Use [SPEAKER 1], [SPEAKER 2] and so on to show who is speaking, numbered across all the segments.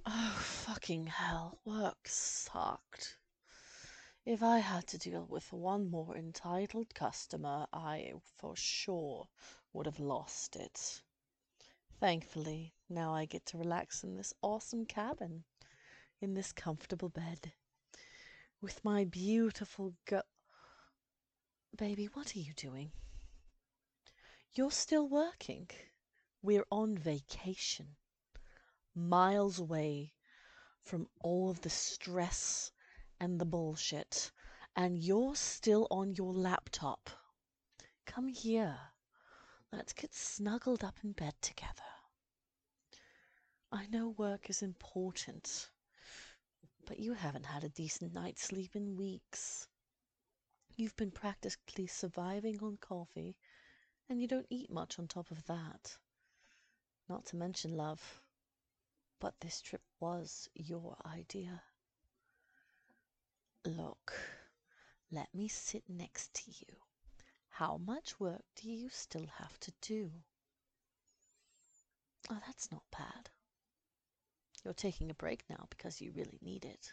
[SPEAKER 1] Oh, fucking hell. Work sucked. If I had to deal with one more entitled customer, I for sure would have lost it. Thankfully, now I get to relax in this awesome cabin, in this comfortable bed, with my beautiful girl. Baby, what are you doing? You're still working. We're on vacation, miles away from all of the stress and the bullshit, and you're still on your laptop. Come here. Let's get snuggled up in bed together. I know work is important, but you haven't had a decent night's sleep in weeks. You've been practically surviving on coffee, and you don't eat much on top of that. Not to mention love, but this trip was your idea. Look, let me sit next to you. How much work do you still have to do? Oh, that's not bad. You're taking a break now because you really need it.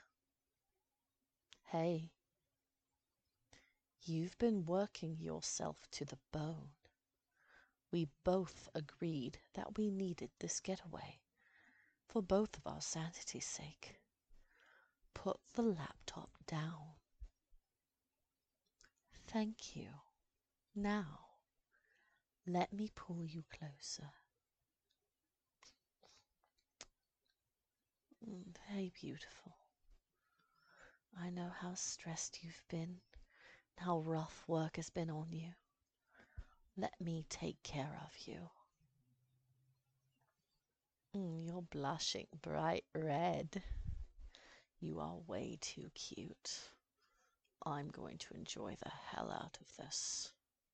[SPEAKER 1] Hey, you've been working yourself to the bone. We both agreed that we needed this getaway, for both of our sanity's sake. Put the laptop down. Thank you. Now, let me pull you closer. Very beautiful. I know how stressed you've been, and how rough work has been on you. Let me take care of you. You're blushing bright red. You are way too cute. I'm going to enjoy the hell out of this.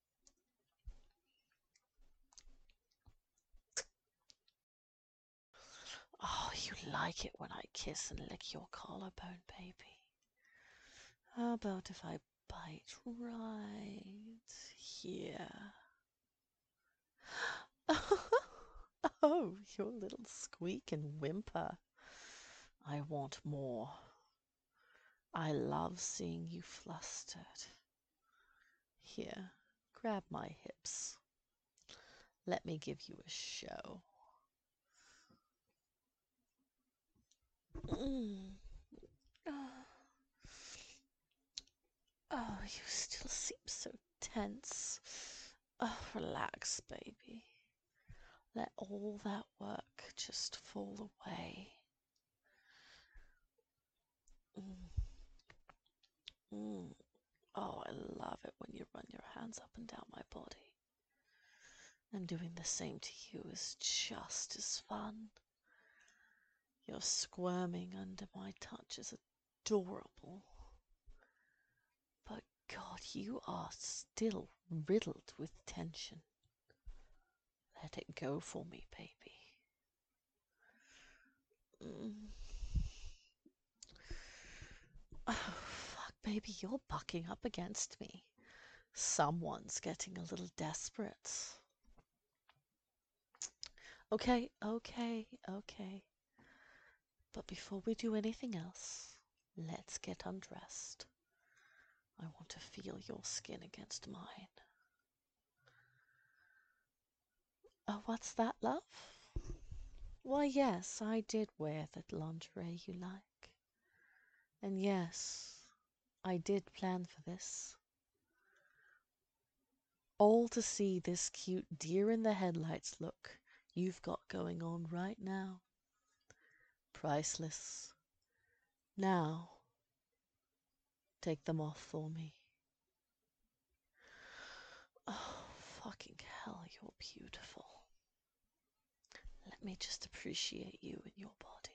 [SPEAKER 1] Oh, you like it when I kiss and lick your collarbone, baby. How about if I bite right here? Oh, your little squeak and whimper. I want more. I love seeing you flustered. Here, grab my hips. Let me give you a show. Mm. Oh. Oh, you still seem so tense. Oh, relax, baby. Let all that work just fall away. Mm. Mm. Oh, I love it when you run your hands up and down my body. And doing the same to you is just as fun. Your squirming under my touch is adorable. But God, you are still riddled with tension. Let it go for me, baby. Mm. Oh, fuck, baby, you're bucking up against me. Someone's getting a little desperate. Okay, okay, okay. But before we do anything else, let's get undressed. I want to feel your skin against mine. Oh, what's that, love? Why, yes, I did wear that lingerie you like. And yes, I did plan for this. All to see this cute deer in the headlights look you've got going on right now. Priceless. Now, take them off for me. Oh, fucking hell, you're beautiful. Let me just appreciate you and your body.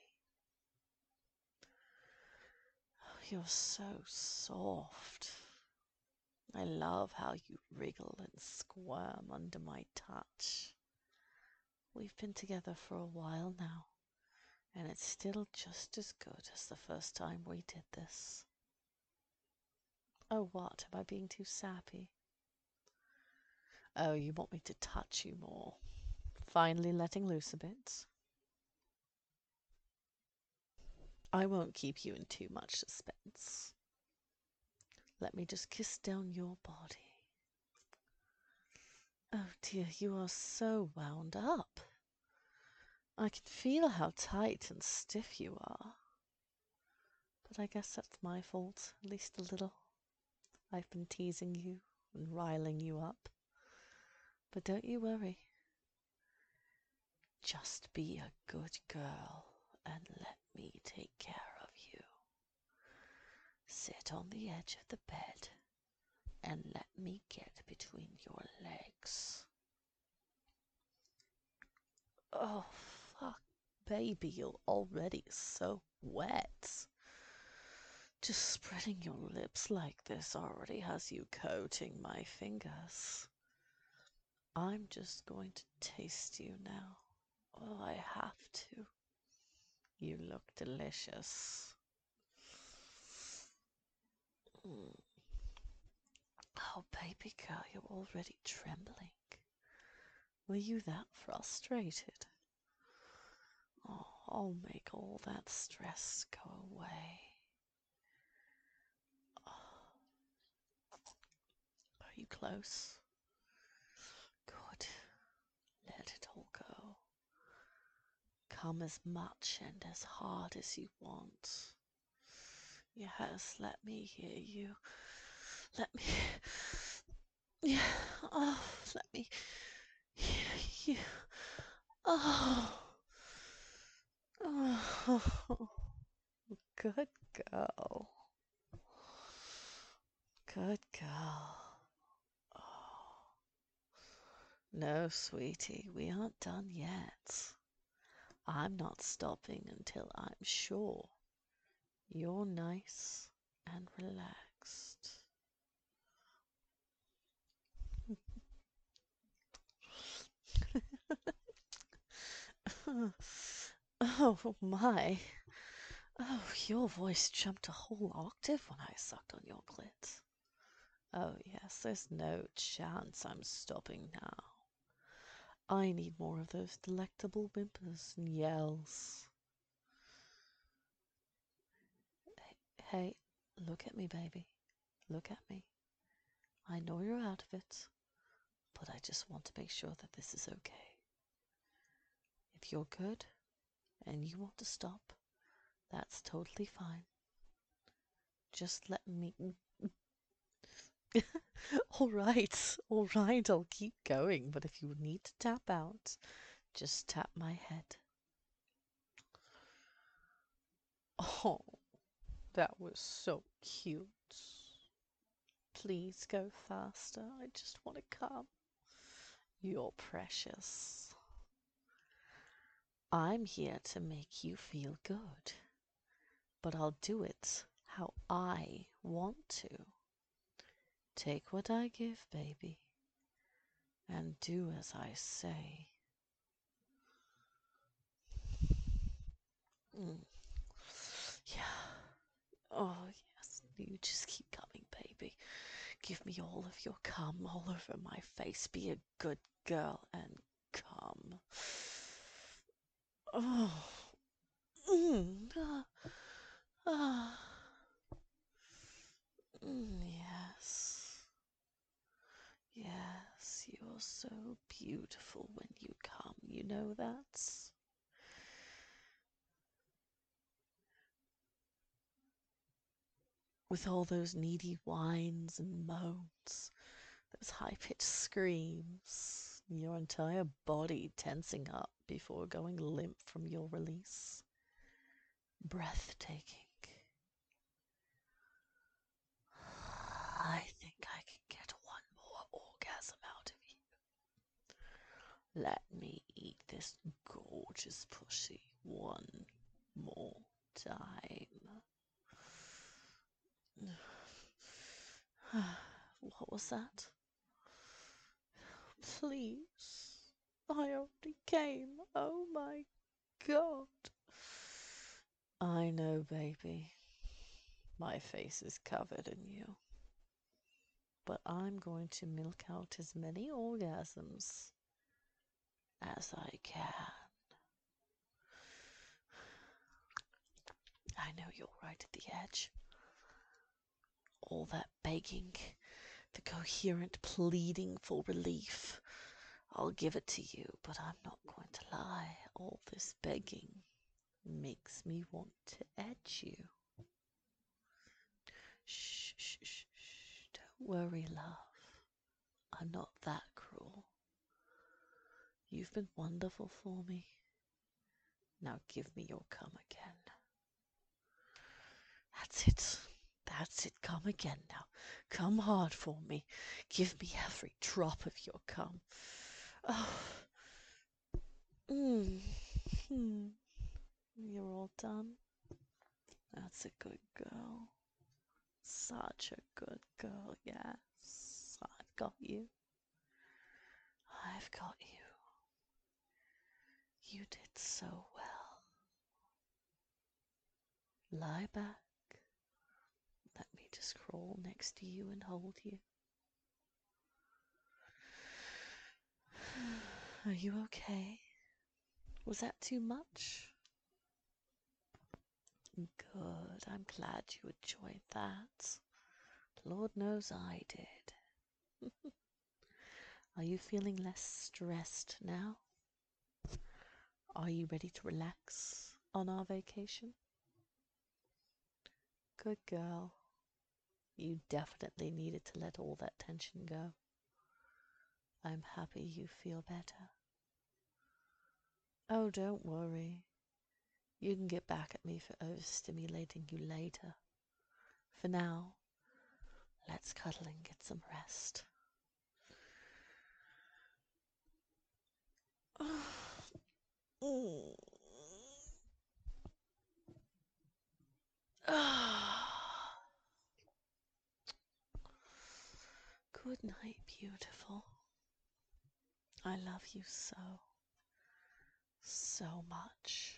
[SPEAKER 1] Oh, you're so soft. I love how you wriggle and squirm under my touch. We've been together for a while now, and it's still just as good as the first time we did this. Oh, what? Am I being too sappy? Oh, you want me to touch you more? Finally letting loose a bit? I won't keep you in too much suspense. Let me just kiss down your body. Oh dear, you are so wound up. I can feel how tight and stiff you are. But I guess that's my fault, at least a little. I've been teasing you and riling you up. But don't you worry. Just be a good girl and let me take care of you. Sit on the edge of the bed and let me get between your legs. Oh, fuck, baby, you're already so wet. Just spreading your lips like this already has you coating my fingers. I'm just going to taste you now. Oh, I have to. You look delicious. Oh, baby girl, you're already trembling. Were you that frustrated? Oh, I'll make all that stress go away. Oh. Are you close? Good. Let it all go. Come as much and as hard as you want. Yes, let me hear you. Let me... Yeah, oh, let me hear you. Oh. Oh. Good girl. Good girl. Oh. No, sweetie, we aren't done yet. I'm not stopping until I'm sure you're nice and relaxed. Oh my. Oh, your voice jumped a whole octave when I sucked on your clit. Oh yes, there's no chance I'm stopping now. I need more of those delectable whimpers and yells. Hey, look at me, baby. Look at me. I know you're out of it, but I just want to make sure that this is okay. If you're good and you want to stop, that's totally fine. Just let me... all right, I'll keep going, but if you need to tap out, just tap my head. Oh, that was so cute. Please go faster. I just want to come. You're precious. I'm here to make you feel good, but I'll do it how I want to. Take what I give, baby, and do as I say. Yeah. Oh, yes. You just keep coming, baby. Give me all of your cum all over my face. Be a good girl and come. Oh. Ah. Yes. Yes, you're so beautiful when you come. You know that? With all those needy whines and moans, those high-pitched screams, your entire body tensing up before going limp from your release. Breathtaking. I think I can get one more orgasm out of you. Let me eat this gorgeous pussy one more time. What was that? Please. I already came. Oh my God. I know, baby. My face is covered in you. But I'm going to milk out as many orgasms as I can. I know you're right at the edge. All that begging, the coherent pleading for relief. I'll give it to you, but I'm not going to lie. All this begging makes me want to edge you. Shh, shh, shh, shh. Don't worry, love. I'm not that cruel. You've been wonderful for me. Now give me your cum again. That's it. That's it. Come again now. Come hard for me. Give me every drop of your cum. Oh. You're all done? That's a good girl. Such a good girl, yes. I've got you. I've got you. You did so well. Lie back. Let me just crawl next to you and hold you. Are you okay? Was that too much? Good. I'm glad you enjoyed that. Lord knows I did. Are you feeling less stressed now? Are you ready to relax on our vacation? Good girl. You definitely needed to let all that tension go. I'm happy you feel better. Oh, don't worry. You can get back at me for overstimulating you later. For now, let's cuddle and get some rest. Good night, beautiful. I love you so, so much.